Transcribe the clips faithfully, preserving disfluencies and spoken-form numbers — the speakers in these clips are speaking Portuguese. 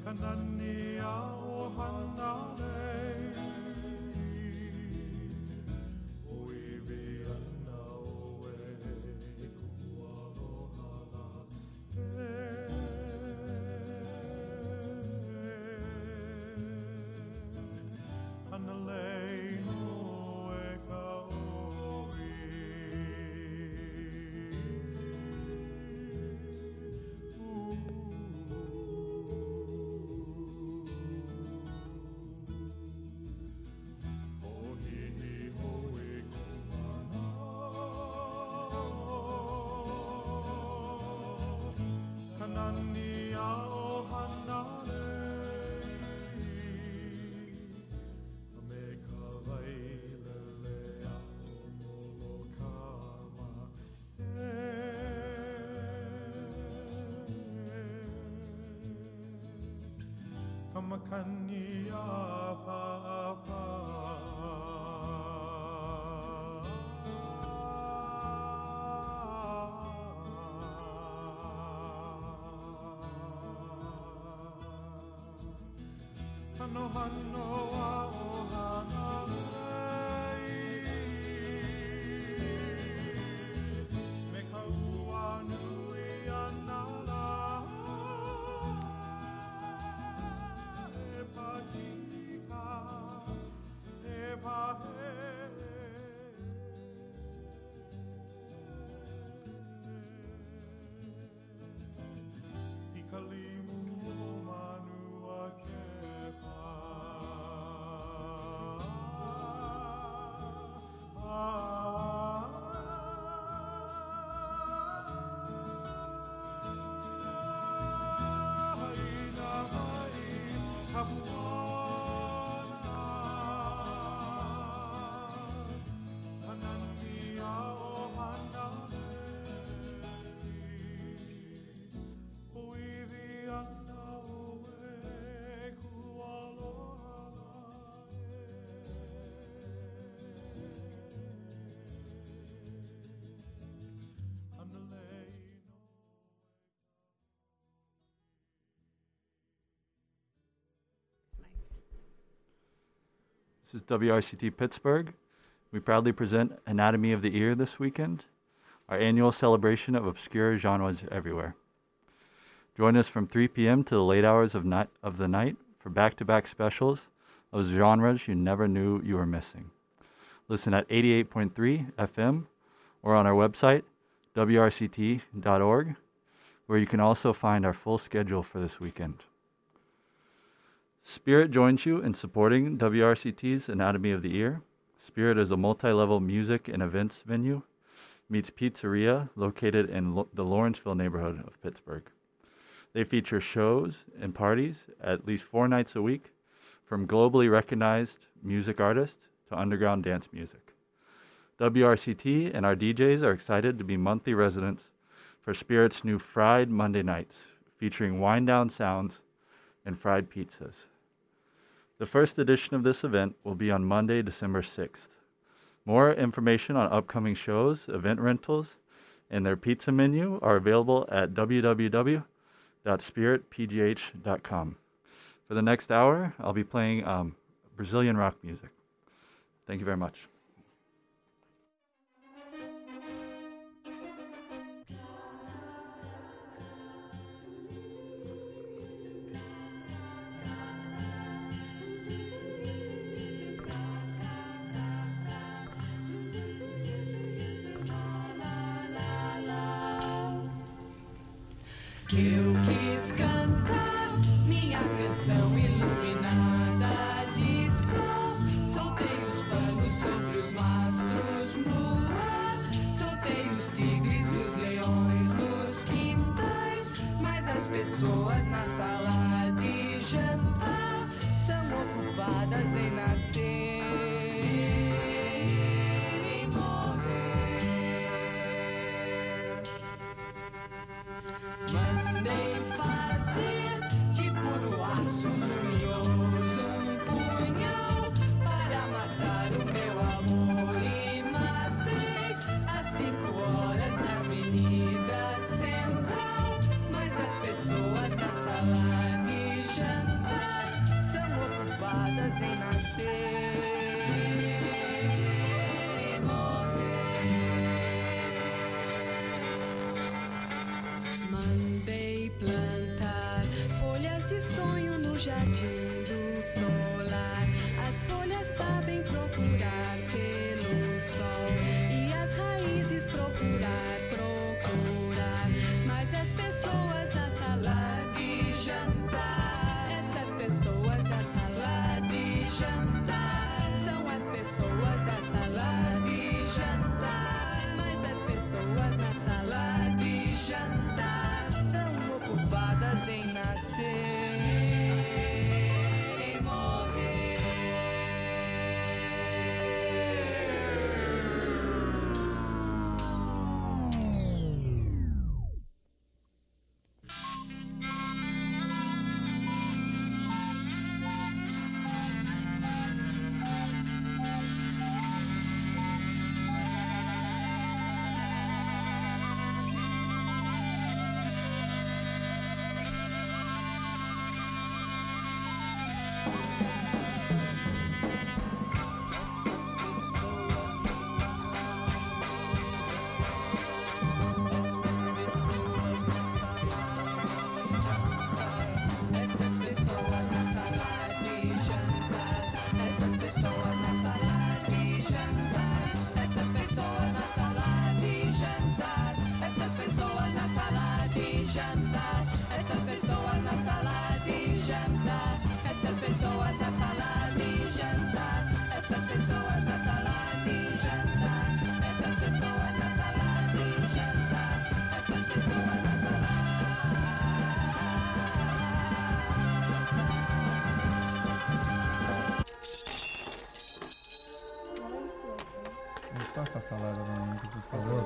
Makania papa Hano hano a ohana me kaua nui anala This is W R C T Pittsburgh. We proudly present Anatomy of the Ear this weekend, our annual celebration of obscure genres everywhere. Join us from three p.m. to the late hours of, night, of the night for back-to-back specials of genres you never knew you were missing. Listen at eighty-eight point three F M or on our website, W R C T dot org, where you can also find our full schedule for this weekend. Spirit joins you in supporting W R C T's Anatomy of the Ear. Spirit is a multi-level music and events venue, meets pizzeria located in Lo- the Lawrenceville neighborhood of Pittsburgh. They feature shows and parties at least four nights a week, from globally recognized music artists to underground dance music. W R C T and our D Js are excited to be monthly residents for Spirit's new Fried Monday nights, featuring wind-down sounds and fried pizzas. The first edition of this event will be on Monday, December sixth. More information on upcoming shows, event rentals, and their pizza menu are available at w w w dot spirit p g h dot com. For the next hour, I'll be playing um, Brazilian rock music. Thank you very much. Eu quis cantar minha canção iluminada de sol. Soltei os panos sobre os mastros no ar. Soltei os tigres e os leões nos quintais. Mas as pessoas na sala de jantar são ocupadas em nascer e morrer. Mandei fazer de puro aço luminoso um punhal para matar o meu amor e matei às cinco horas na Avenida Central. Mas as pessoas na sala de jantar jardim do solar. As folhas sabem procurar pelo sol e as raízes procurar, procurar. Mas as pessoas na sala de jantar, essas pessoas da sala de jantar, são as pessoas da sala de jantar. Mas as pessoas na sala de jantar são ocupadas em nascer. Passa a salada pra mim, por favor.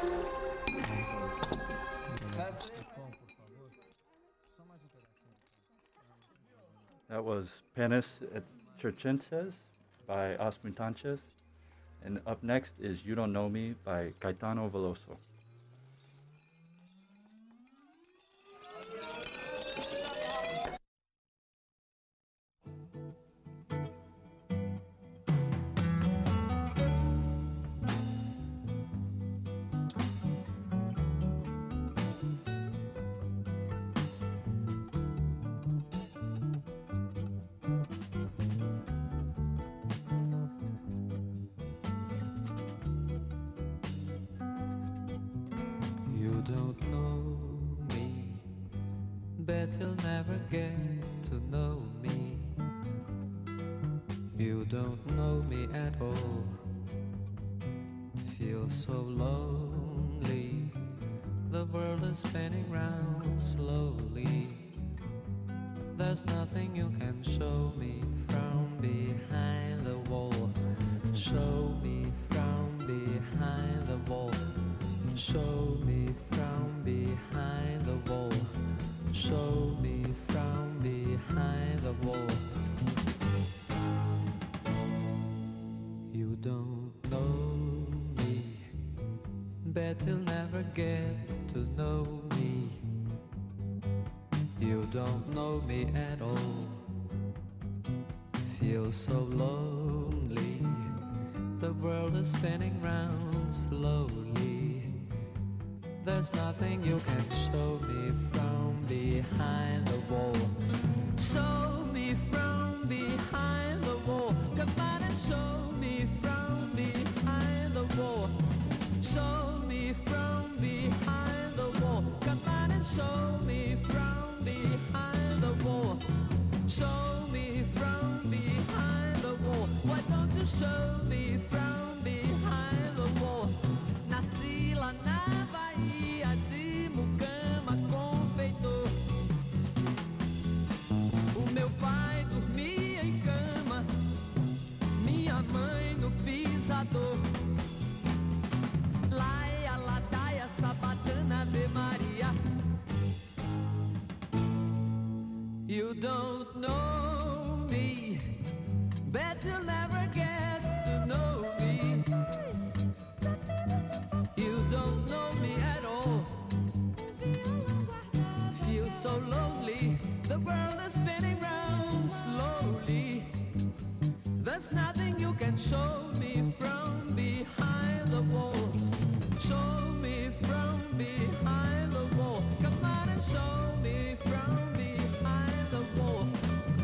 That was Panis et Circenses by Os Mutantes. And up next is You Don't Know Me by Caetano Veloso. You don't know me, bet you'll never get to know me. You don't know me at all, feel so lonely. The world is spinning round slowly. There's nothing you can show me from behind the wall. Show me from behind the wall. Show me from behind the wall. Show me from behind the wall. You don't know me, bet you'll never get to know me. You don't know me at all, feel so lonely. The world is spinning round slowly. There's nothing you can show me from behind the wall. Show me from behind the wall. Come on and show me from behind the wall. Show me from behind the wall. Come on and show me from behind the wall. Show me from behind the wall. Why don't you show me from behind the wall? Nasci lá na Bahia de Mucama, confeitor. O meu pai dormia em cama, minha mãe no pisador. Laia, ladaia, sabatana, Ave Maria. You don't know me, bet you'll never get to know me. You don't know me at all, feel so lonely. The world is spinning round slowly. There's nothing you can show me from behind the wall. Show me from behind the wall. Come on and show me from behind the wall.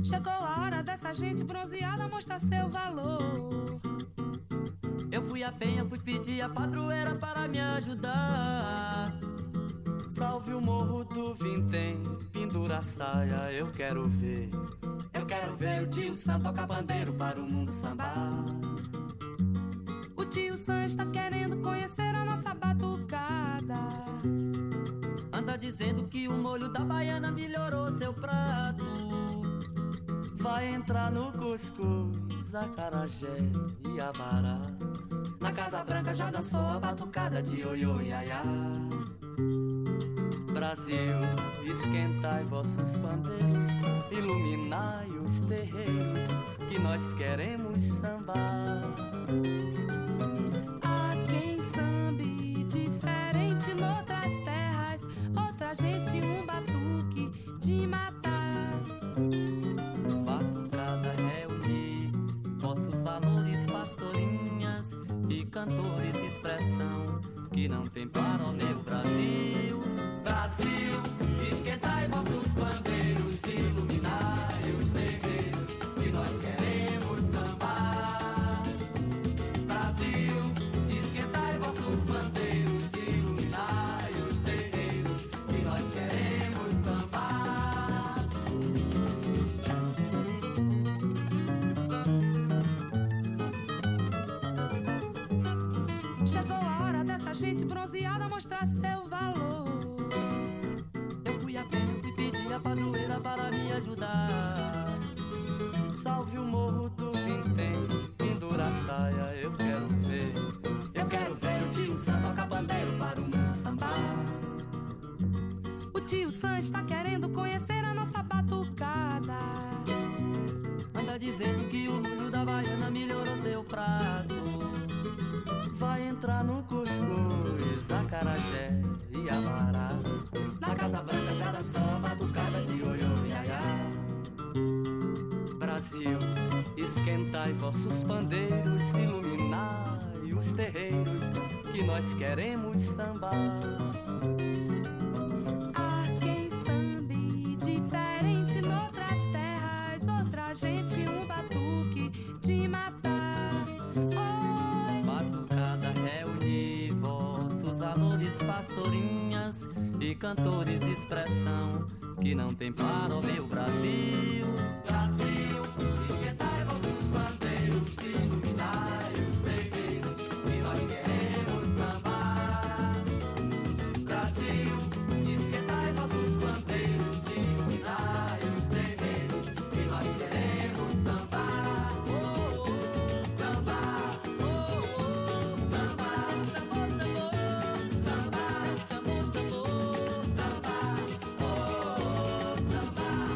Chegou a hora dessa gente bronzeada mostrar seu valor. Eu fui à penha, fui pedir a padroeira para me ajudar. Salve o morro do Vintém, pendura a saia, eu quero ver. Eu quero ver o tio Sam tocar bandeiro para o mundo sambar. O tio Sam está querendo conhecer a nossa batucada. Anda dizendo que o molho da baiana melhorou seu prato. Vai entrar no cuscuz, acarajé e abará. Na Casa Branca já dançou a batucada de ioiô iaiá. Brasil, esquentai vossos pandeiros, iluminai os terreiros, que nós queremos sambar. Há quem sambe diferente noutras terras, outra gente um batuque de matar. Batucada reunir vossos valores, pastorinhas e cantores, expressão que não tem para o meu Brasil. Brasil, esquentai vossos pandeiros, iluminai os terreiros, que nós queremos sambar. Brasil, esquentai vossos pandeiros, iluminai os terreiros, que nós queremos sambar. Chegou a hora dessa gente bronzeada mostrar seu valor. Eu fui a pé, fui pedir a padroeira para me ajudar. Salve o morro do Vintém, pendura a saia, eu quero ver. Eu quero ver o tio Sam tocar bandeiro para o mundo sambar. O tio Sam está querendo conhecer a nossa batucada. Anda dizendo que o molho da baiana melhorou seu prato. Vai entrar no cuscuz, acarajé e abará. Na Casa Branca já dançou a batucada de ioiô iaiá. Brasil, esquentai vossos pandeiros, iluminai os terreiros, que nós queremos sambar. Há quem sambe diferente noutras terras, outra gente um batuque de matar. Oi, Batucada reunir vossos valores, pastorinhas e cantores, expressão que não tem para o meu Brasil. Brasil, esquentai vossos bandeiros, iluminai os terreiros, que nós queremos sambar. Brasil, esquentai vossos bandeiros, iluminai os terreiros, que nós queremos sambar. Oh, oh, sambar, oh, oh, sambar, sambar, sambar, sambar, sambar, sambar, oh, sambar,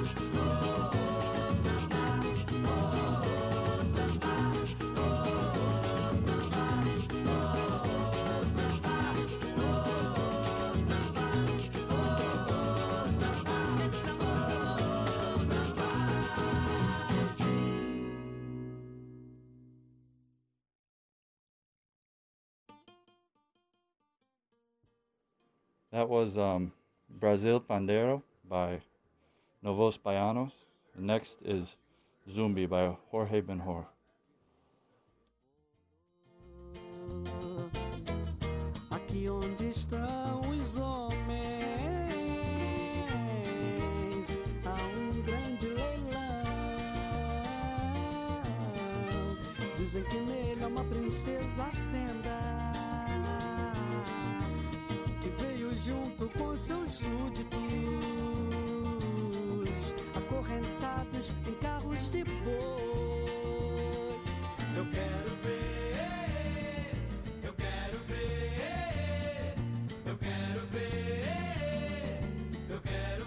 That was um, Brasil Pandeiro by Novos Baianos. The next is Zumbi by Jorge Benhor. Aqui onde estão os homens, há um grande leilão. Dizem que nele há uma princesa fenda, que veio junto com seus súditos, acorrentados em carros de boi. Eu quero ver, eu quero ver, eu quero ver, eu quero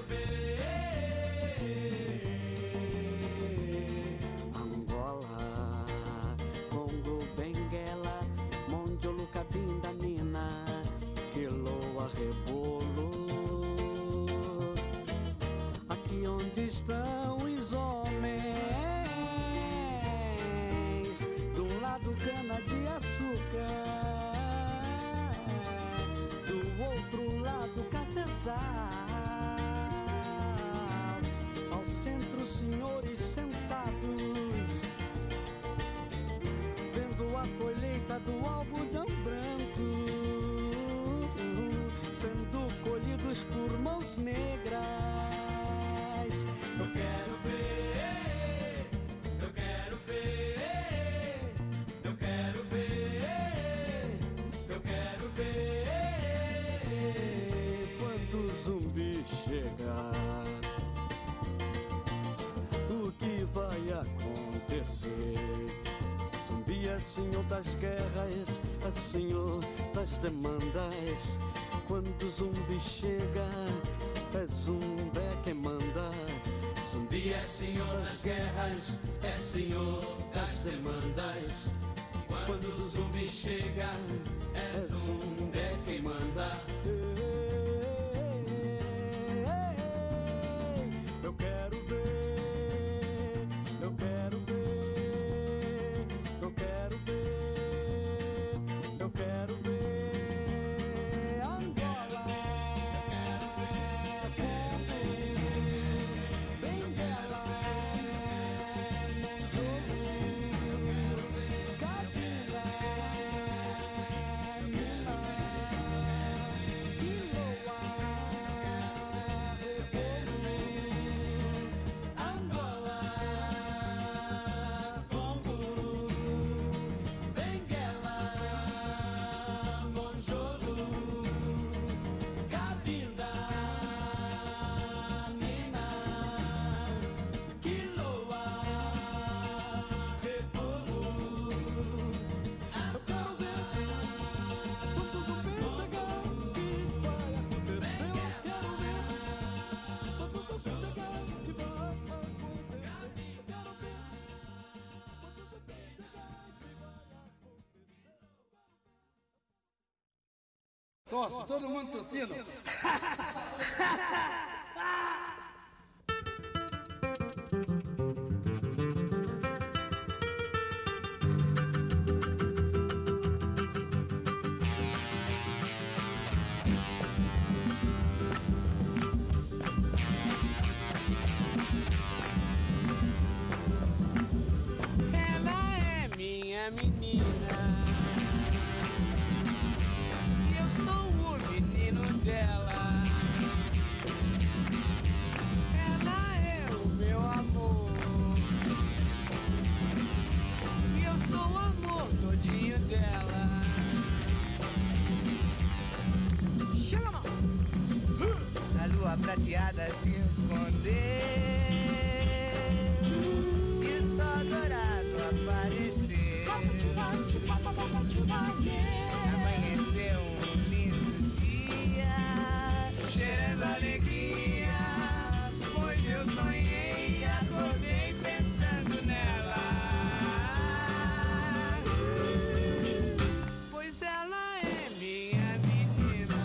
ver. Angola, Congo, Benguela, Mondiolo, Cabinda, Nina, Quiloa, Rebolo. Aqui onde estão os homens, de um lado cana de açúcar, do outro lado cafezal. Ao centro senhores flores negras. Eu quero ver, eu quero ver, eu quero ver, eu quero ver. Quando o zumbi chegar, o que vai acontecer? Zumbi é senhor das guerras, é senhor das demandas. Quando o zumbi chega, é zumbi quem manda. Zumbi é senhor das guerras, é senhor das demandas. Quando o zumbi chega, é zumbi quem manda. Eu quero ver, eu quero ver, eu quero ver, eu quero ver. Angola, Congo, Benguela, Monjogo, Cabinda, Mina, Quiloa, Rebolo, Angola, Congo, Benguela, Monjogo, Cabinda, Mina, Quiloa, Rebolo. Eu quero ver quantos zumbis chegar, o que vai acontecer? Eu quero ver quantos zumbis chegar, o que vai acontecer? Eu quero ver quantos zumbis chegar, o que vai acontecer? Tosse, todo mundo tossindo. Ela é minha menina e eu sou o menino dela. Ela é o meu amor e eu sou o amor todinho dela. Chega, mão! A lua prateada se escondeu e só dourado apareceu. Amanheceu um lindo dia, cheirando alegria, pois eu sonhei e acordei pensando nela. Pois ela é minha menina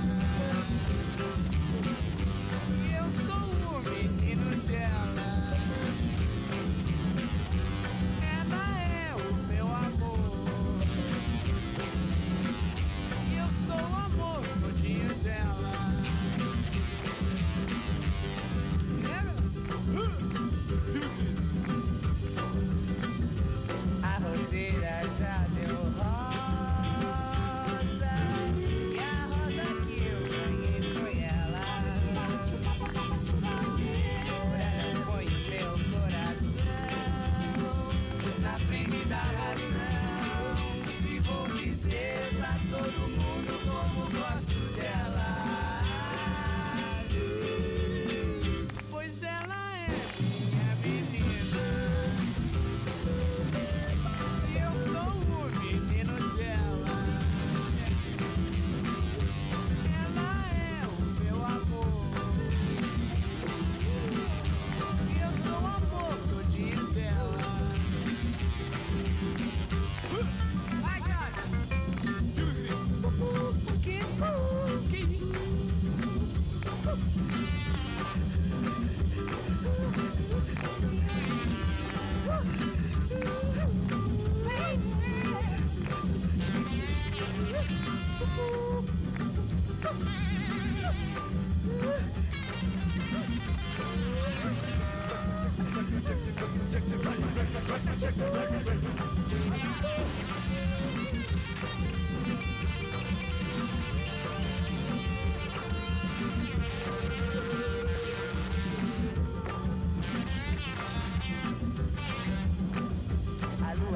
e eu sou o menino dela. Ela é o meu amor e eu sou o amor todinho dela. É,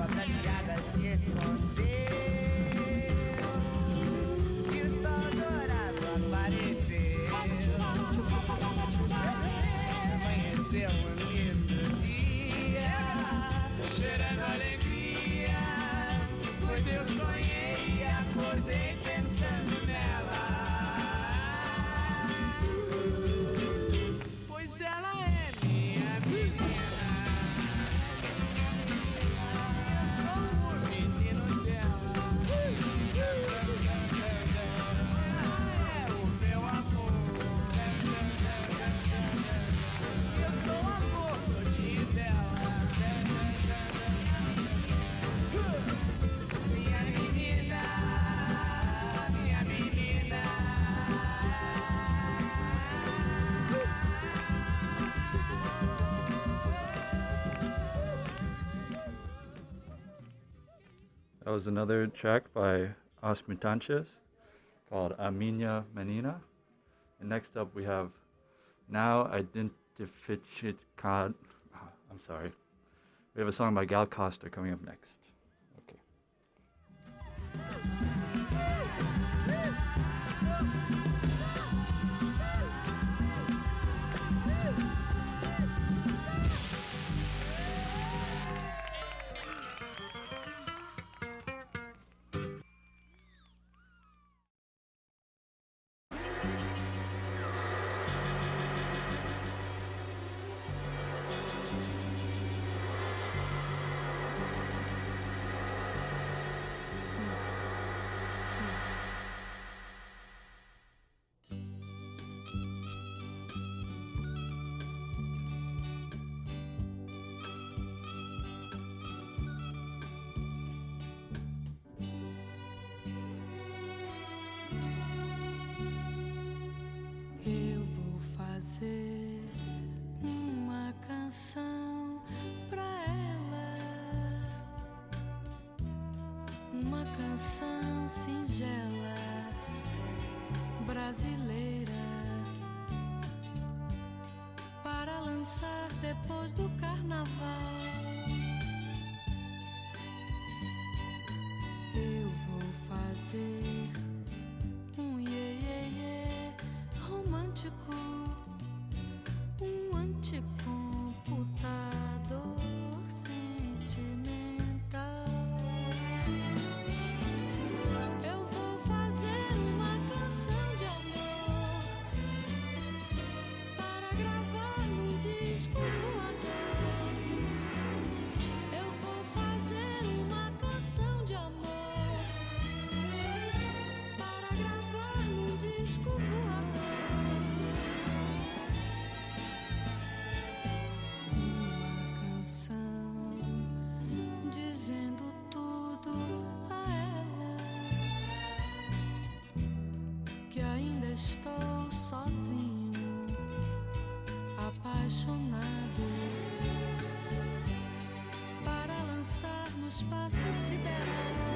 prateada se escondeu e o sol dourado apareceu. Amanheceu um lindo dia, cheirando alegria, pois eu sonhei e acordei pensando nela. Pois ela é minha menina. Eu sou o menino dela. Ela é o meu amor. Eu sou o amor todinho dela. Minha menina, minha menina. That was another track by As Mutantes called A Minha Menina. And next up we have Now Identificado. I'm sorry. We have a song by Gal Costa coming up next. Okay. Eu vou fazer uma canção pra ela, uma canção singela, brasileira, para lançar depois do carnaval. Eu vou fazer um iê, iê, iê romântico, um anticomputador sentimental. Eu vou fazer uma canção de amor para gravar num disco voador. Eu vou fazer uma canção de amor para gravar num disco voador. Uma canção dizendo tudo a ela, que ainda estou sozinho, apaixonado, para lançar no espaço sideral.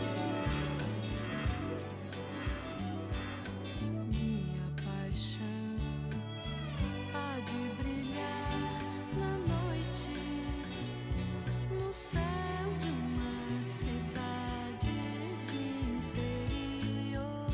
Minha paixão há de brilhar na noite, no céu de uma cidade do interior,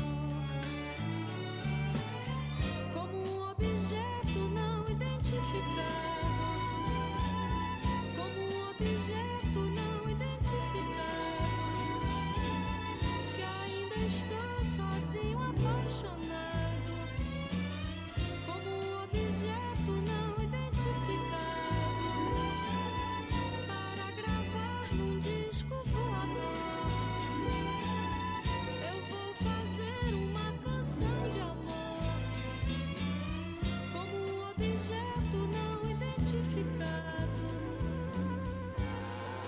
como um objeto não identificado, como um objeto não identificado, que ainda estou sozinho, apaixonado, como um objeto não identificado, para gravar num disco voador. Eu vou fazer uma canção de amor, como um objeto não identificado,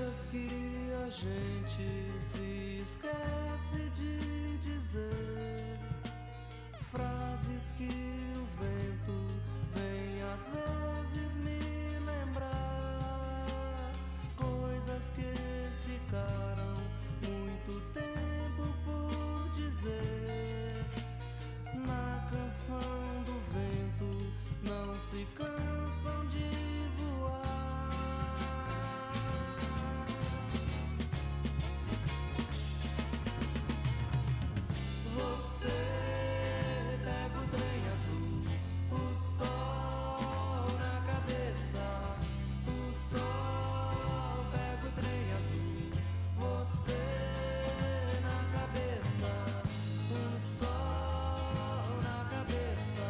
Coisas que a gente se esquece de dizer, frases que o vento vem às vezes me lembrar, coisas que ficaram muito tempo por dizer. Na canção do vento não se cansam de voar. Você pega o trem azul, o sol na cabeça, o sol pega o trem azul, você na cabeça, o sol na cabeça.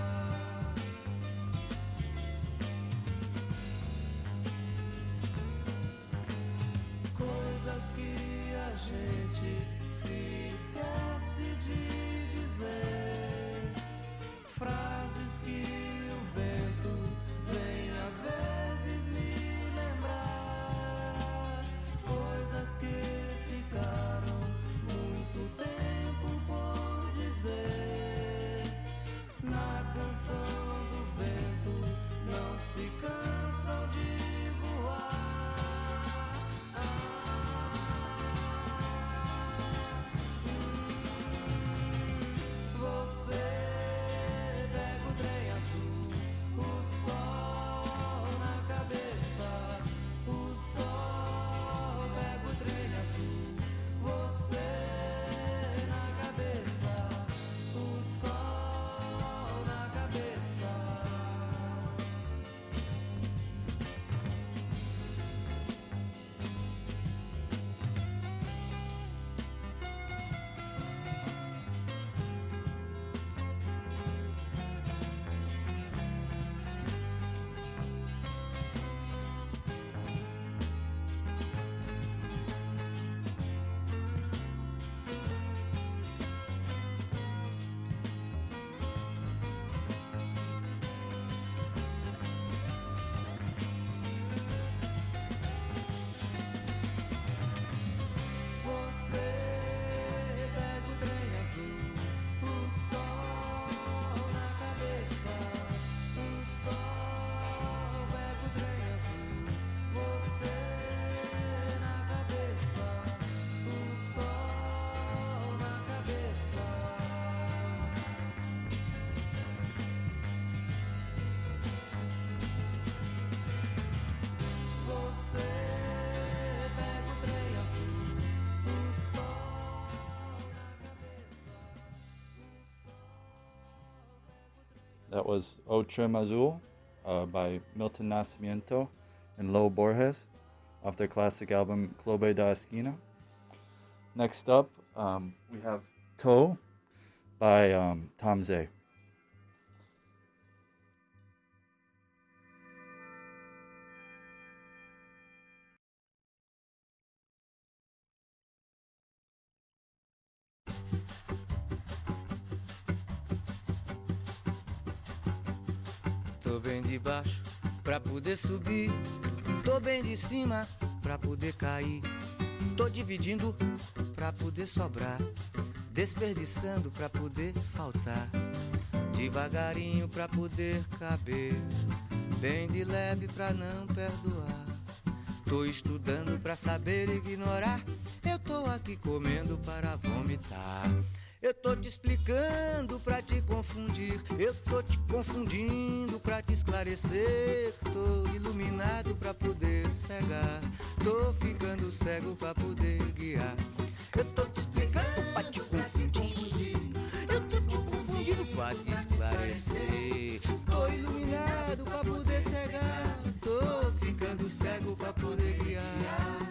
Coisas que a gente se esquece de dizer, frases que o vento vem às vezes me lembrar, coisas que ficaram muito tempo por dizer. Na canção do vento não se cansam de voar. Você pega o trem azul, o sol na cabeça, o sol pega o trem azul, você na cabeça, o sol na cabeça. Você pega o trem azul, o sol na cabeça, o sol pega o trem azul, você na cabeça, o sol na cabeça. Você pega o trem azul, o sol na cabeça, o sol. That was O Trim Azul uh, by Milton Nascimento and Lo Borges off their classic album Clube da Esquina. Next up, um, we have Toe by um, Tom Zay. Tô bem de baixo pra poder subir, tô bem de cima pra poder cair, tô dividindo pra poder sobrar, desperdiçando pra poder faltar, devagarinho pra poder caber, bem de leve pra não perdoar. Tô estudando pra saber ignorar, eu tô aqui comendo para vomitar. Eu tô te explicando pra te confundir, eu tô te confundindo pra te esclarecer. Tô iluminado pra poder cegar, tô ficando cego pra poder guiar. Eu tô te explicando pra te confundir, eu tô te confundindo pra te esclarecer. Tô iluminado pra poder cegar, tô ficando cego pra poder guiar.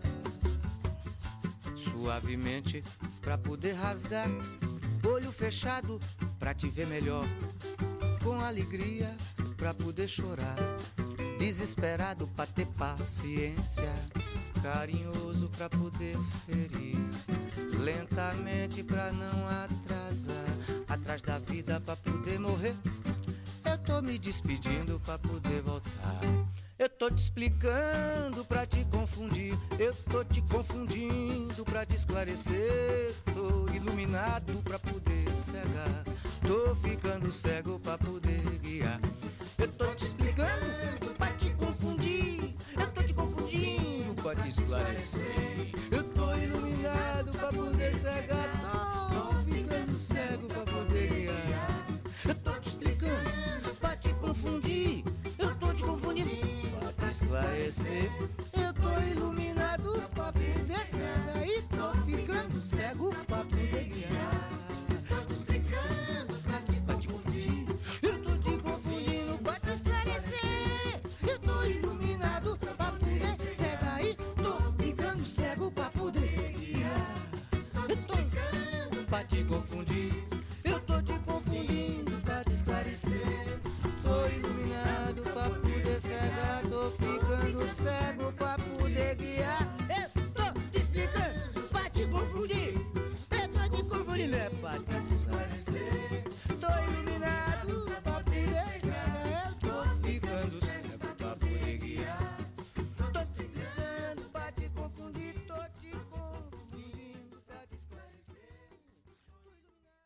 Suavemente pra poder rasgar, olho fechado pra te ver melhor, com alegria pra poder chorar, desesperado pra ter paciência, carinhoso pra poder ferir, lentamente pra não atrasar, atrás da vida pra poder morrer. Eu tô me despedindo pra poder voltar, eu tô te explicando pra te confundir, eu tô te confundindo pra te esclarecer. Tô iluminado pra poder cegar, tô ficando cego pra poder guiar. Eu tô te explicando pra te confundir, eu tô te confundindo pra te esclarecer. Eu tô iluminado pra poder cegar, tô ficando cego pra poder guiar. Eu tô te explicando pra te confundir, eu tô te confundindo pra te esclarecer. Eu tô iluminado pra poder cegar e tô ficando cego pra poder guiar. Tô te explicando pra te, pra te confundir, eu tô te confundindo pra te esclarecer. Eu tô iluminado pra poder cegar e tô ficando cego pra poder guiar. Estou pra te confundir, eu tô te confundindo pra te esclarecer. Tô iluminado pra poder cegar, tô ficando cego pra poder guiar. Eu tô te explicando pra te confundir, é pra te confundir, não é pra te esclarecer. Tô iluminado pra poder cegar, eu tô ficando cego pra poder guiar. Tô te explicando pra te confundir, tô te confundindo pra te esclarecer. Tô iluminado.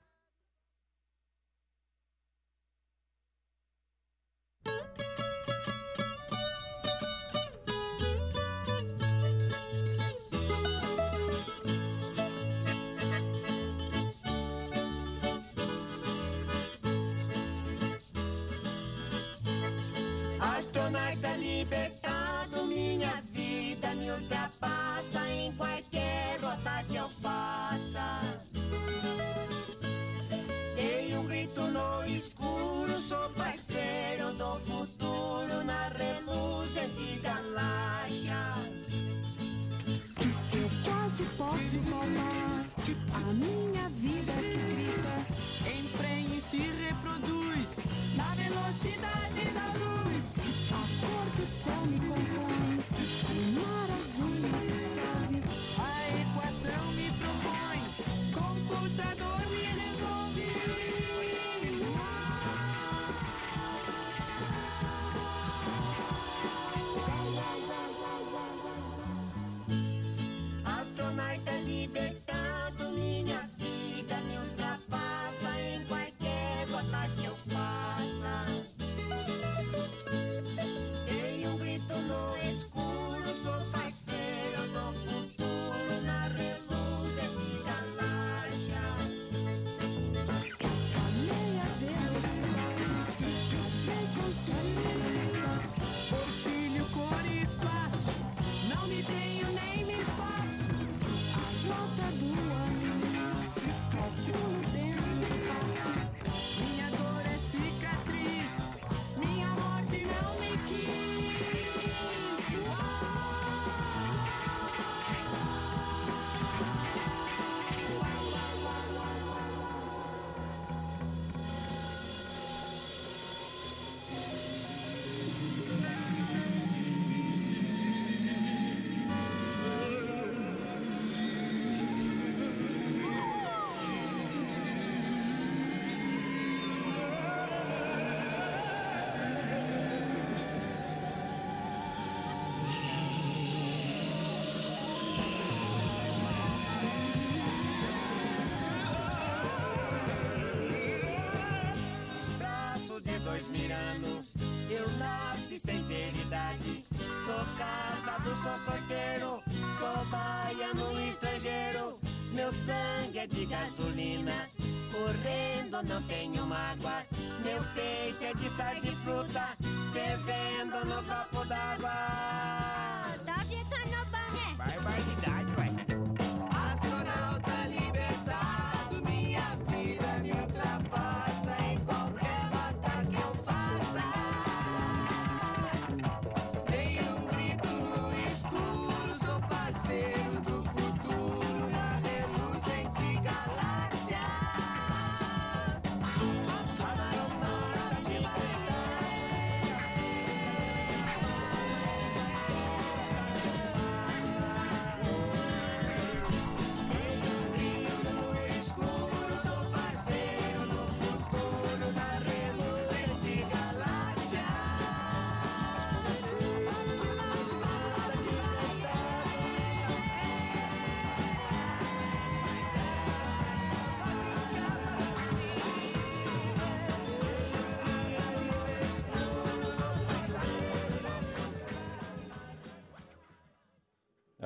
Astronauta libertado, minha vida me ultrapassa em qualquer rota que eu faça. Dei um grito no escuro, sou parceiro do futuro na reluzente galáxia. Eu quase posso roubar a minha vida que grita, emprenha e se reproduz na velocidade da luz. A cor do céu me compõe, o mar azul me dissolve, a equação me propõe, computador me resolve. Astronauta libertado, minha vida me ultrapassa em qualquer rota que eu faça. Dei um grito no escuro, sou parceiro do futuro na reluzente galáxia. A meia velocidade, passei com sete letras, por filho, cor e espaço, não me tenho nem me faço. A rota do anis, calculo dentro do passo. Minha dor é cicatriz, minha morte não me quis. Braço de dois mirando, eu nasci sem ter idade. Sou casado, sou solteiro, sou baiano estrangeiro. Meu sangue é de gasolina, correndo não tenho mágoa. Meu peito é de sal de fruta, fervendo no copo d'água. Barbaridade, ué. Astronauta libertado, minha vida me ultrapassa em qualquer rota que eu faça. Dei um grito no escuro, sou parceiro do futuro na reluzente galáxia. Astronauta libertado.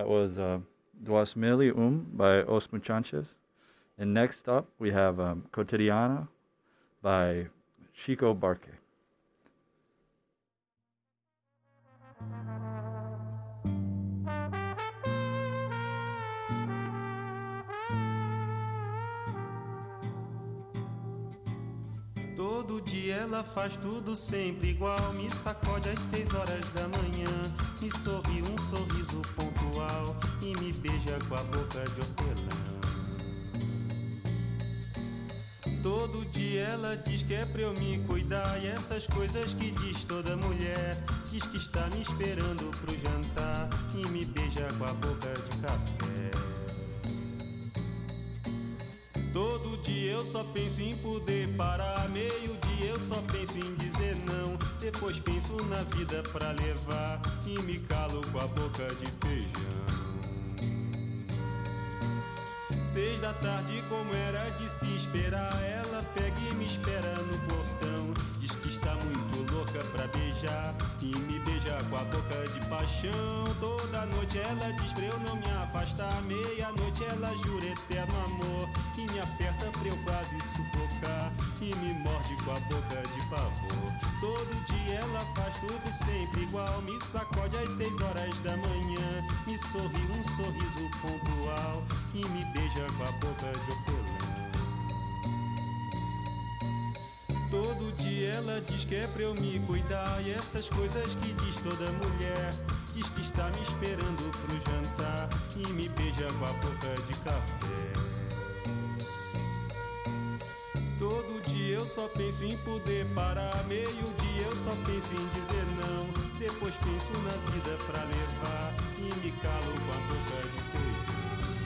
That was uh, Duas Mil e Um by Os Muchachos. And next up, we have um, Cotidiana by Chico Barque. Todo dia ela faz tudo sempre igual. Me sacode às seis horas da manhã, me sorri um sorriso pontual e me beija com a boca de hortelã. Todo dia ela diz que é pra eu me cuidar, e essas coisas que diz toda mulher. Diz que está me esperando pro jantar e me beija com a boca de café. Todo dia eu só penso em poder parar, meio dia eu só penso em dizer não. Depois penso na vida pra levar e me calo com a boca de feijão. Seis da tarde, como era de se esperar, ela pega e me espera no portão. Diz que está muito louca pra beijar e me beija com a boca de paixão. Toda noite ela diz pra eu não me afastar, meia-noite ela jura eterno amor e me aperta pra eu quase sufocar e me morde com a boca de pavor. Todo dia ela faz tudo sempre igual, me sacode às seis horas da manhã, me sorri um sorriso pontual e me beija com a boca de hortelã. Todo dia ela diz que é pra eu me cuidar, e essas coisas que diz toda mulher. Diz que está me esperando pro jantar e me beija com a boca de café. Todo dia eu só penso em poder parar, meio dia eu só penso em dizer não. Depois penso na vida pra levar e me calo com a boca de feijão.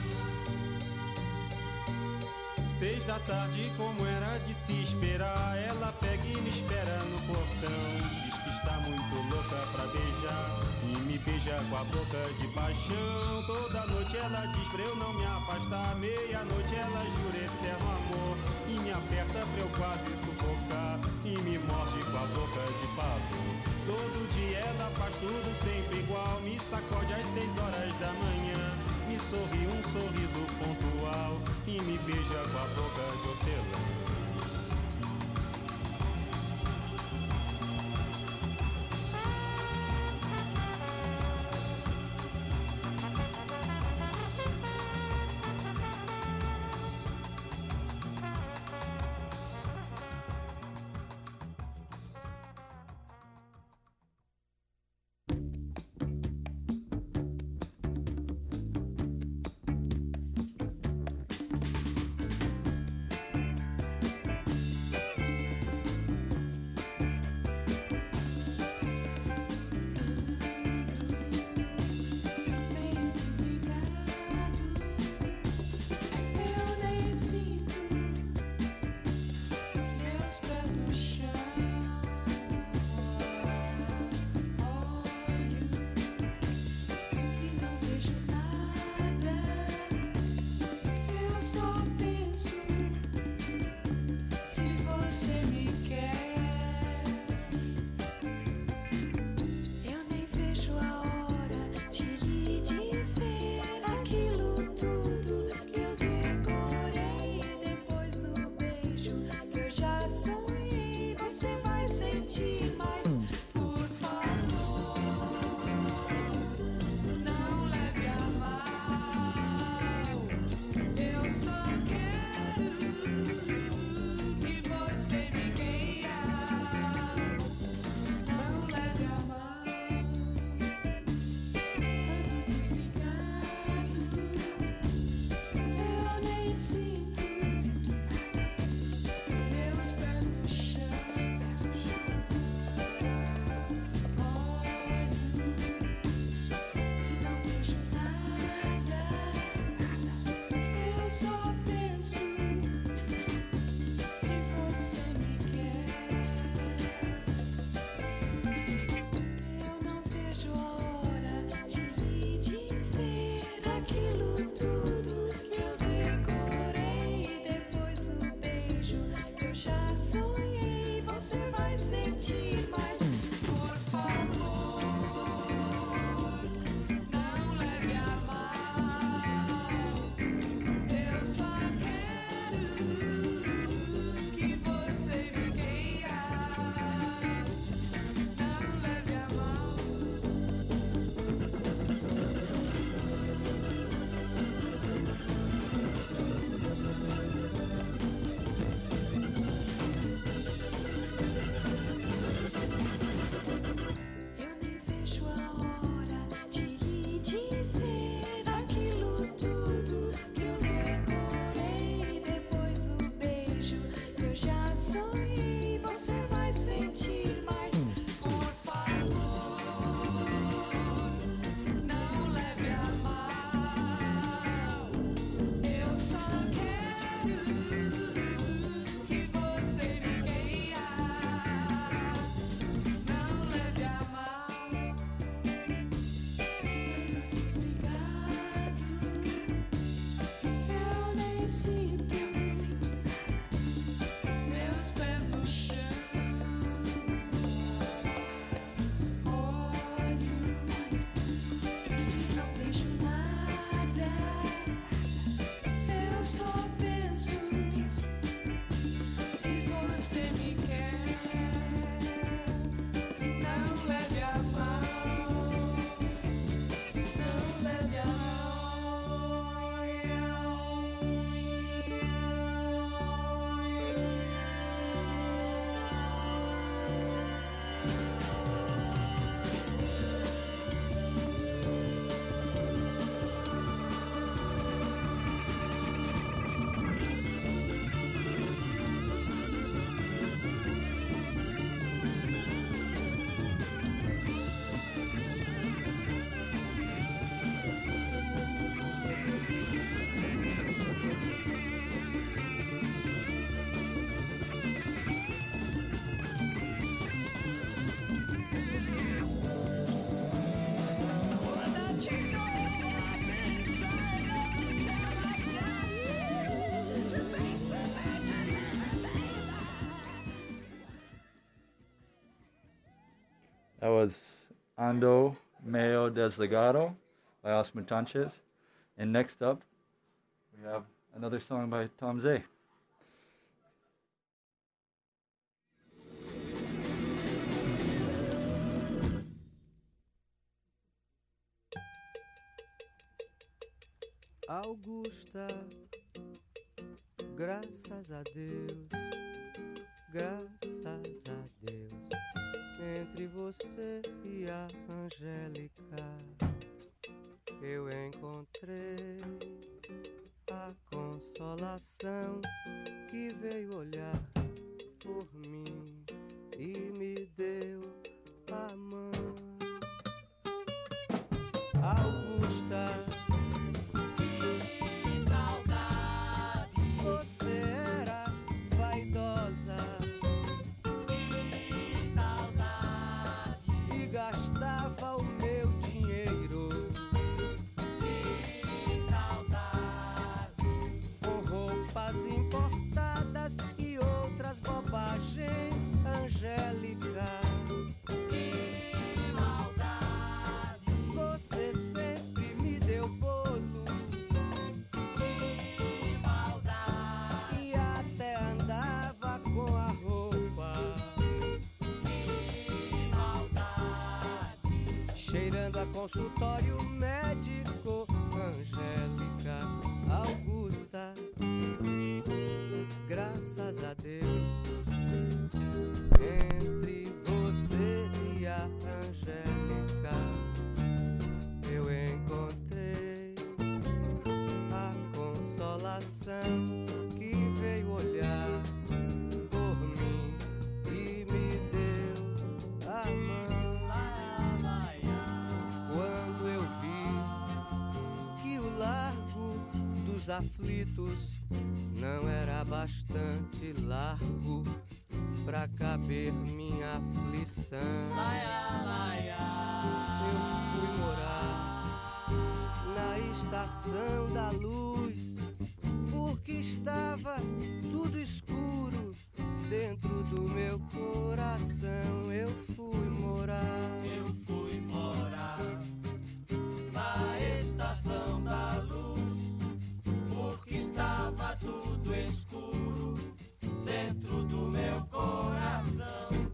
Seis da tarde, como era de se esperar, ela pega e me espera no portão. Diz que está muito louca pra beijar e me beija com a boca de paixão. Toda noite ela diz pra eu não me afastar, meia-noite ela jura eterno amor e me aperta pra eu quase sufocar e me morde com a boca de pavor. Todo dia ela faz tudo sempre igual, me sacode às seis horas da manhã, me sorri um sorriso pontual e me beija com a boca de hortelã. Por favor, não leve a mal. That was Ando Meio Desligado by Os Mutantes. And next up, we have another song by Tom Zé. Augusta, graças a Deus, graças a Deus, entre você e a Angélica, eu encontrei a consolação que veio olhar por mim e me deu a mão. Augusta, cheirando a consultório médico, Angélica, Augusta, graças a Deus, entre você e a Angélica, eu encontrei a consolação que veio olhar por mim e me deu a mão. Dos aflitos não era bastante largo pra caber minha aflição. Eu fui morar na estação da luz, porque estava tudo escuro dentro do meu coração. Eu fui morar, eu fui morar na estação da luz, estava tudo escuro dentro do meu coração.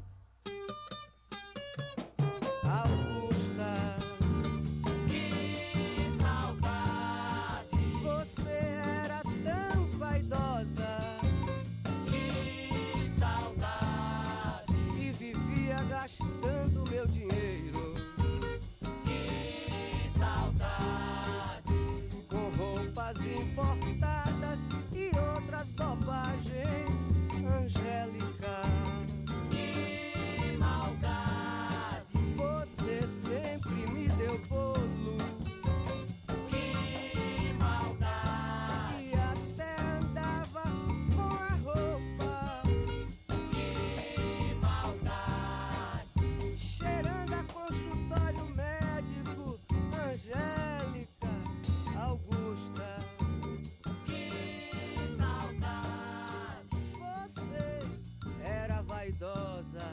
Augusta, que saudade, você era tão vaidosa. Que saudade, e vivia gastando meu dinheiro. Que saudade, com roupas importadas e outras bobagens, Angélica. Que maldade, você sempre me deu bolo. Que maldade, e até andava com a roupa. Que maldade, cheirando a consultório médico, Angélica, Augusta. Vaidosa,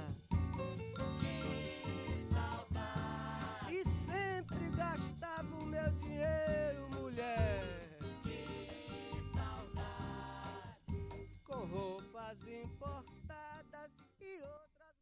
que saudade, e sempre gastava o meu dinheiro, mulher. Que saudade, com roupas importadas e outras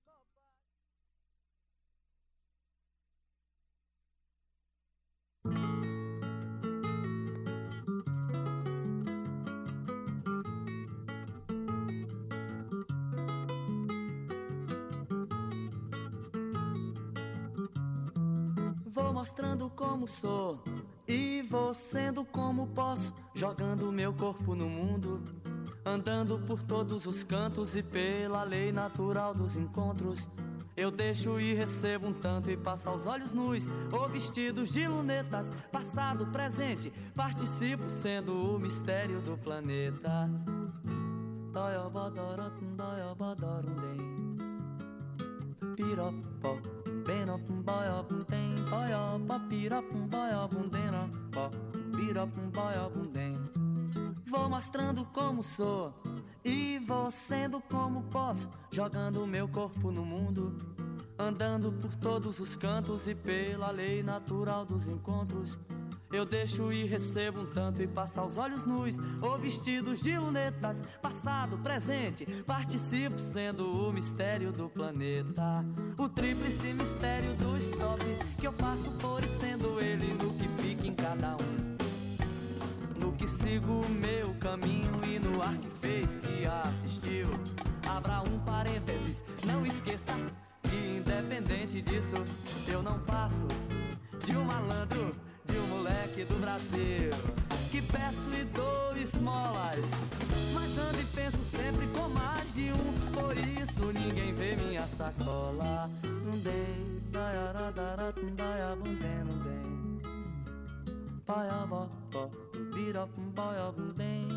Vou mostrando como sou e vou sendo como posso, jogando meu corpo no mundo, andando por todos os cantos e pela lei natural dos encontros. Eu deixo e recebo um tanto e passo aos olhos nus ou vestidos de lunetas, passado, presente, participo sendo o mistério do planeta. Piropó, benopum, boiopum, tem, boiopó, piropum, boiopum, denopó, piropum, boiopum, tem. Vou mostrando como sou e vou sendo como posso, jogando meu corpo no mundo, andando por todos os cantos e pela lei natural dos encontros. Eu deixo e recebo um tanto e passo aos olhos nus ou vestidos de lunetas, passado, presente, participo sendo o mistério do planeta. O tríplice mistério do stop, que eu passo por e sendo ele no que fica em cada um. No que sigo o meu caminho e no ar que fez, que assistiu. Abra um parênteses, não esqueça que independente disso, eu não passo de um malandro, de um moleque do Brasil, que peço e dou esmolas, mas ando e penso sempre com mais de um, por isso ninguém vê minha sacola. Não dei, daiaradara, daia, bundem, não dei, paia, bó, bó, bira, baia, bundem,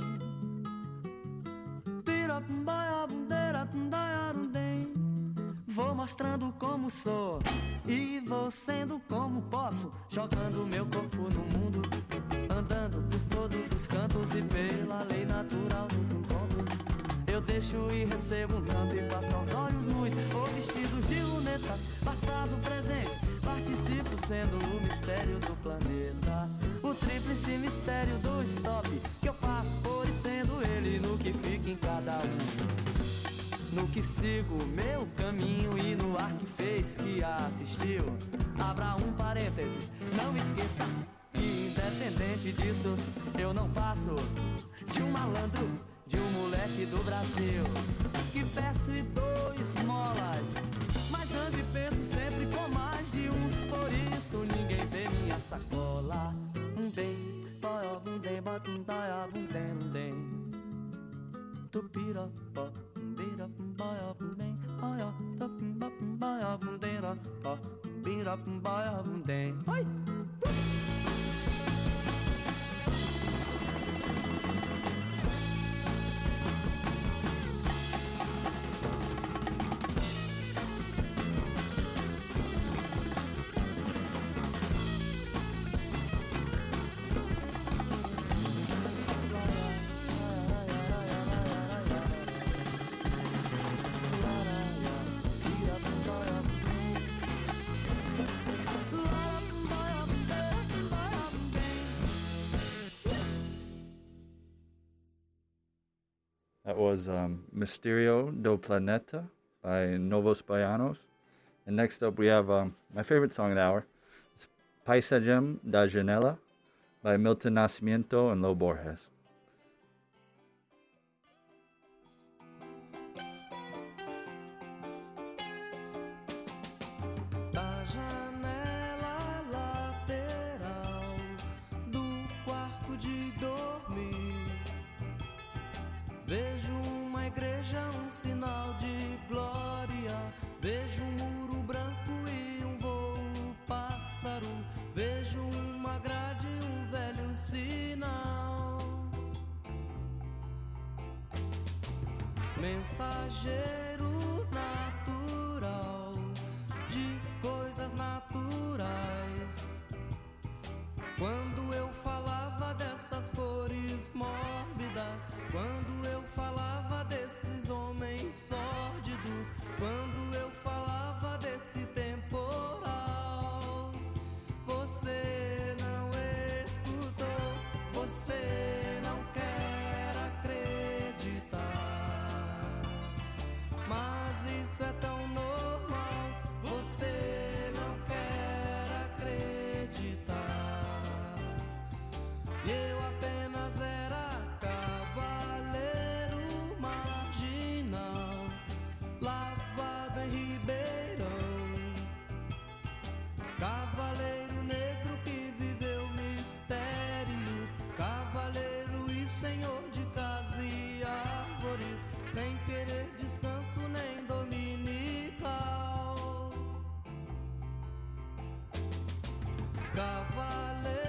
bira, baia, bundeira, daia, bundem. Vou mostrando como sou e vou sendo como posso, jogando meu corpo no mundo, andando por todos os cantos e pela lei natural dos encontros. Eu deixo e recebo um tanto e passo aos olhos nus ou vestidos de lunetas, passado, presente, participo sendo o mistério do planeta. O tríplice mistério do stop, que eu passo por e sendo ele no que fica em cada um. No que sigo meu caminho e no ar que fez, que assistiu. Abra um parênteses, não esqueça que independente disso, eu não passo de um malandro, de um moleque do Brasil, que peço e dou esmolas, mas ando e penso sempre com mais de um, por isso ninguém vê minha sacola. Um bem, boia, um bem, bota um daia, um bem, um bem, tupira, pó. Bira baya bundem, baya tapum bapum baya bundera, pa bira baya bundem. Ai! That was um, Misterio do Planeta by Novos Baianos. And next up we have um, my favorite song of the hour. It's Paisagem da Janela by Milton Nascimento and Lo Borges. Vejo uma igreja, um sinal de glória. Vejo um muro branco e um voo pássaro. Vejo uma grade e um velho sinal. Mensageiro natural de coisas naturais. Quando eu falava dessas cores mórbidas, quando eu falava desses homens sórdidos, quando eu falava desse temporal, você não escutou, você não quer acreditar. Mas isso é tão normal, você não quer acreditar. Eu apenas era cavaleiro marginal, lavado em Ribeirão, cavaleiro negro que viveu mistérios, cavaleiro e senhor de casa e árvores, sem querer descanso nem dominical. Cavaleiro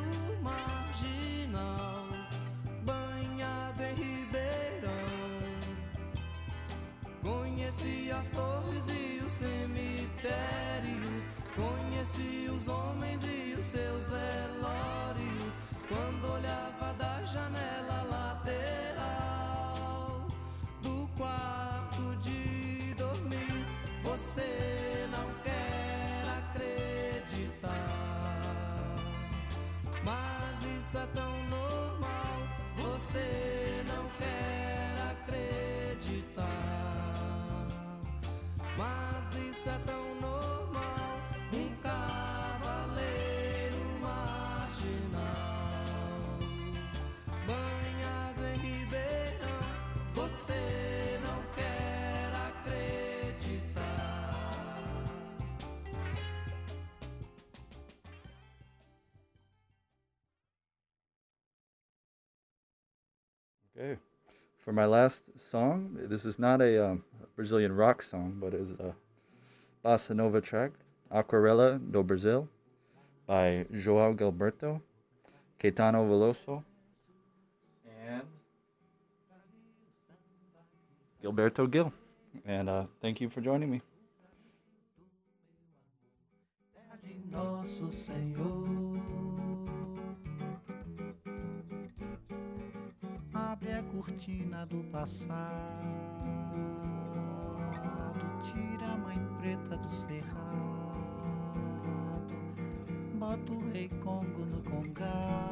conheci as torres e os cemitérios, conheci os homens e os seus velórios, quando olhava da janela lateral do quarto de dormir. Você não Okay. For my last song, this is not a um, Brazilian rock song, but it is a bossa nova track, Aquarela do Brasil, by João Gilberto, Caetano Veloso, and Gilberto Gil. And uh, thank you for joining me. Nosso Senhor, abre a cortina do passado, tira a mãe preta do cerrado, bota o rei Congo no congado,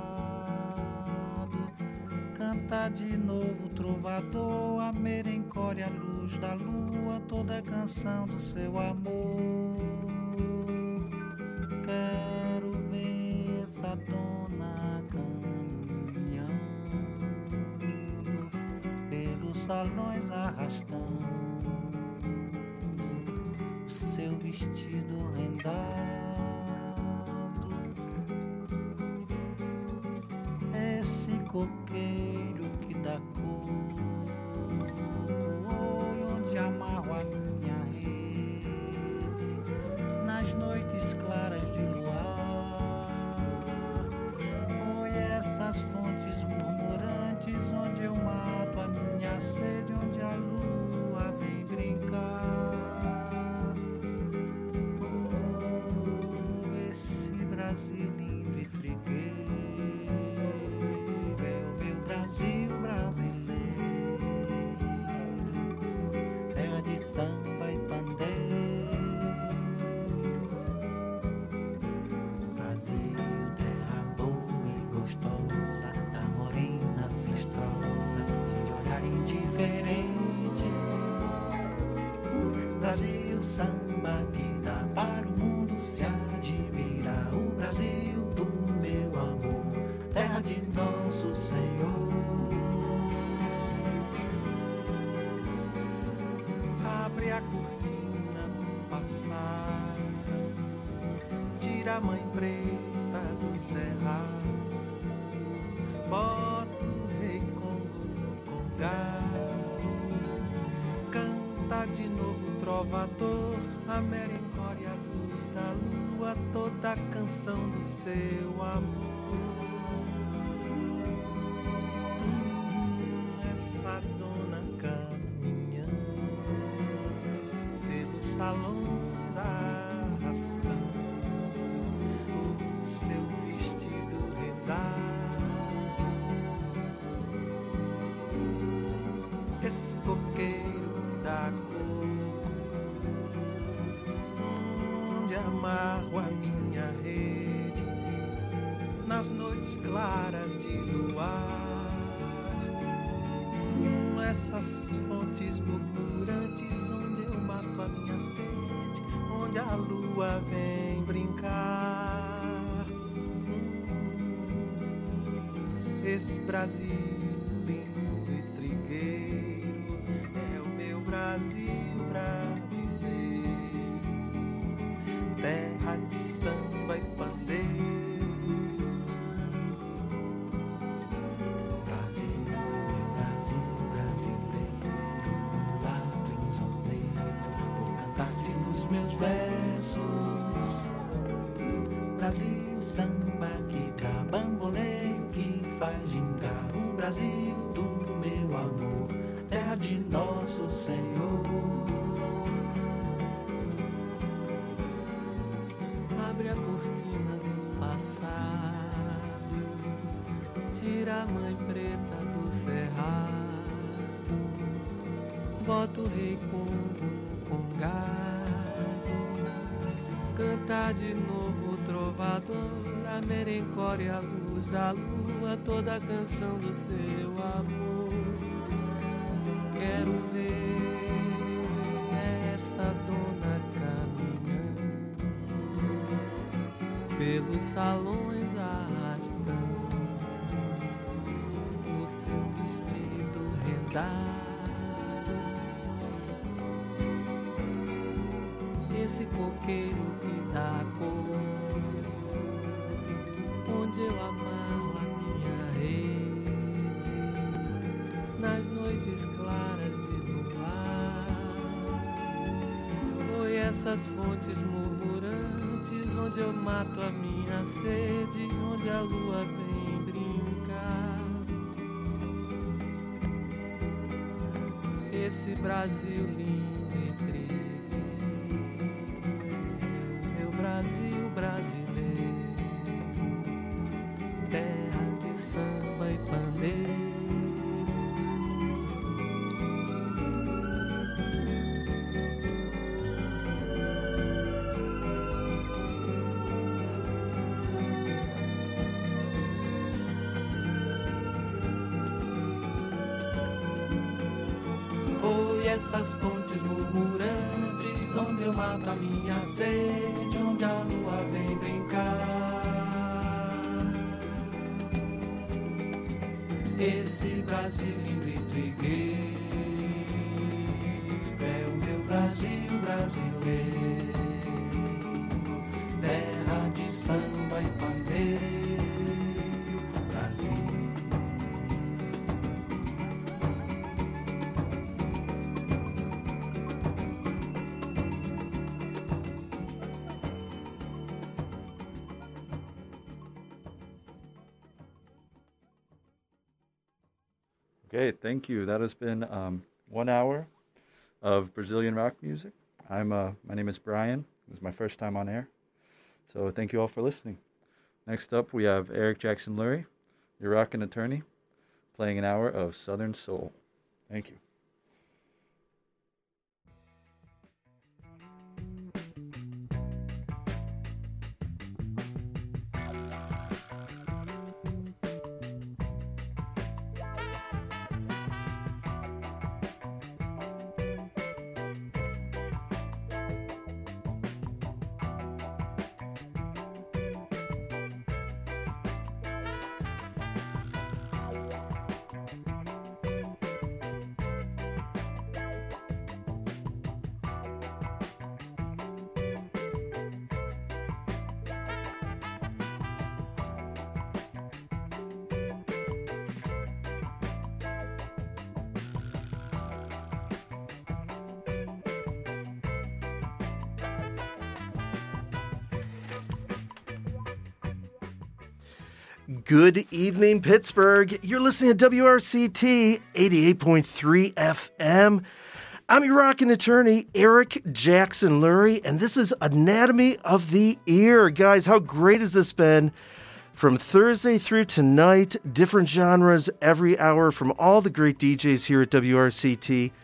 canta de novo o trovador, a merencore, a luz da lua, toda a canção do seu amor. Quero ver essa dona caminhando pelos salões, arrastando o seu vestido rendado. Esse coqueiro que dá cor, onde amarro a minha rede nas noites claras de luar. Oi, essas fontes murmurantes onde eu mato a minha sede, onde a lua vem brincar. Oh, esse Brasil lindo e trigueiro é o meu Brasil brasileiro, terra de samba e pandeiro. Brasil, samba que dá para o mundo se admirar. O Brasil do meu amor, terra de nosso Senhor. Abre a cortina do passado, tira a mãe preta do cerrado, bota o rei Congo no congado, canta de novo o trovador, a merencore, a luz da lua, toda a canção do seu amor. Hum, essa dona caminhando pelos salões, arrastando o seu vestido rendado. Esse coqueiro que dá amarro a minha rede nas noites claras de luar. Hum, essas fontes murmurantes onde eu mato a minha sede, onde a lua vem brincar. Hum, esse Brasil lindo e trigueiro é o meu Brasil brasileiro, terra de samba e pandeiro. Brasil, meu Brasil brasileiro, mulato insoneiro, vou cantar-te nos meus versos. Brasil, samba que dá bamboleio, que faz gingar. O Brasil do meu amor, terra de nosso Senhor. Abre a cortina do passado, tira a mãe preta do cerrado, bota o rei Congo no congado, canta de novo o trovador, a merencore, a luz da lua, toda a canção do seu amor. Quero ver essa dona caminhando pelos salões, arrastando o seu vestido rendado. Esse coqueiro que dá cor, onde eu amarro a minha rede noites claras de luar. Oi, essas fontes murmurantes onde eu mato a minha sede, onde a lua vem brincar. Esse Brasil lindo e triste, meu Brasil brasileiro, terra de samba e pandeiro. Essas fontes murmurantes onde eu mato a minha sede, de onde a lua vem brincar. Esse Brasil lindo e trigueiro é o meu Brasil brasileiro, terra de samba e pandeiro, Brasil. Okay, thank you. That has been um, one hour of Brazilian rock music. I'm uh, my name is Brian. This is my first time on air, so thank you all for listening. Next up, we have Eric Jackson Lurie, your rockin' attorney, playing an hour of Southern Soul. Thank you. Good evening, Pittsburgh. You're listening to W R C T eighty-eight point three F M. I'm your rockin' attorney, Eric Jackson Lurie, and this is Anatomy of the Ear. Guys, how great has this been? From Thursday through tonight, different genres every hour from all the great D Js here at W R C T.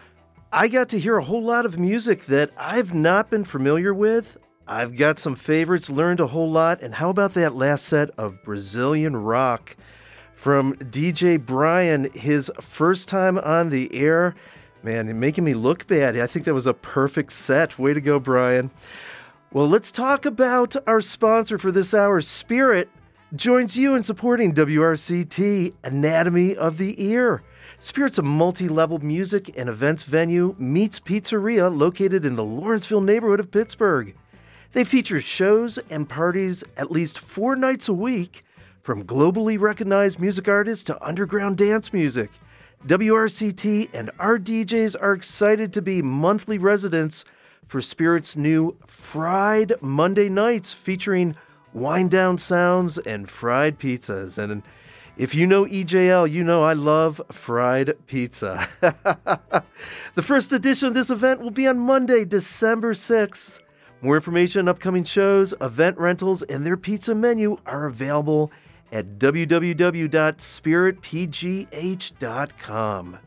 I got to hear a whole lot of music that I've not been familiar with. I've got some favorites, learned a whole lot, and how about that last set of Brazilian rock from D J Brian, his first time on the air. Man, making me look bad. I think that was a perfect set. Way to go, Brian. Well, let's talk about our sponsor for this hour. Spirit joins you in supporting W R C T, Anatomy of the Ear. Spirit's a multi-level music and events venue meets pizzeria located in the Lawrenceville neighborhood of Pittsburgh. They feature shows and parties at least four nights a week, from globally recognized music artists to underground dance music. W R C T and our D Js are excited to be monthly residents for Spirit's new Fried Monday nights, featuring wind-down sounds and fried pizzas. And if you know E J L, you know I love fried pizza. The first edition of this event will be on Monday, December sixth. More information on upcoming shows, event rentals, and their pizza menu are available at w w w dot spirit p g h dot com.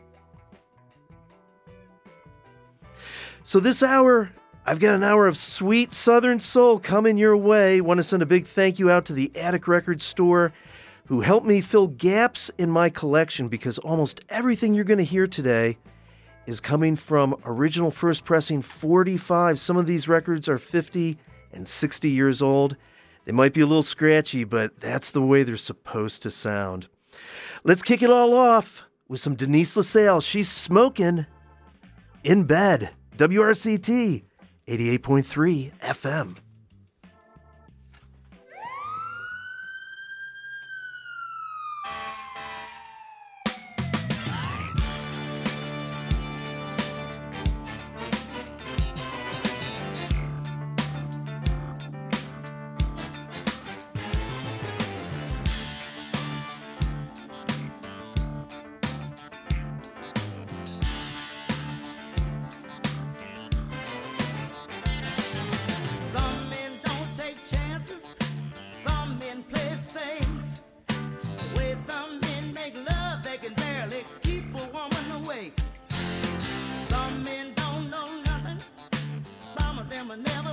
So this hour, I've got an hour of sweet Southern soul coming your way. Want to send a big thank you out to the Attic Records Store, who helped me fill gaps in my collection, because almost everything you're going to hear today is coming from original first pressing forty-five. Some of these records are fifty and sixty years old. They might be a little scratchy, but that's the way they're supposed to sound. Let's kick it all off with some Denise LaSalle. She's smoking in bed. W R C T eighty-eight point three F M. I never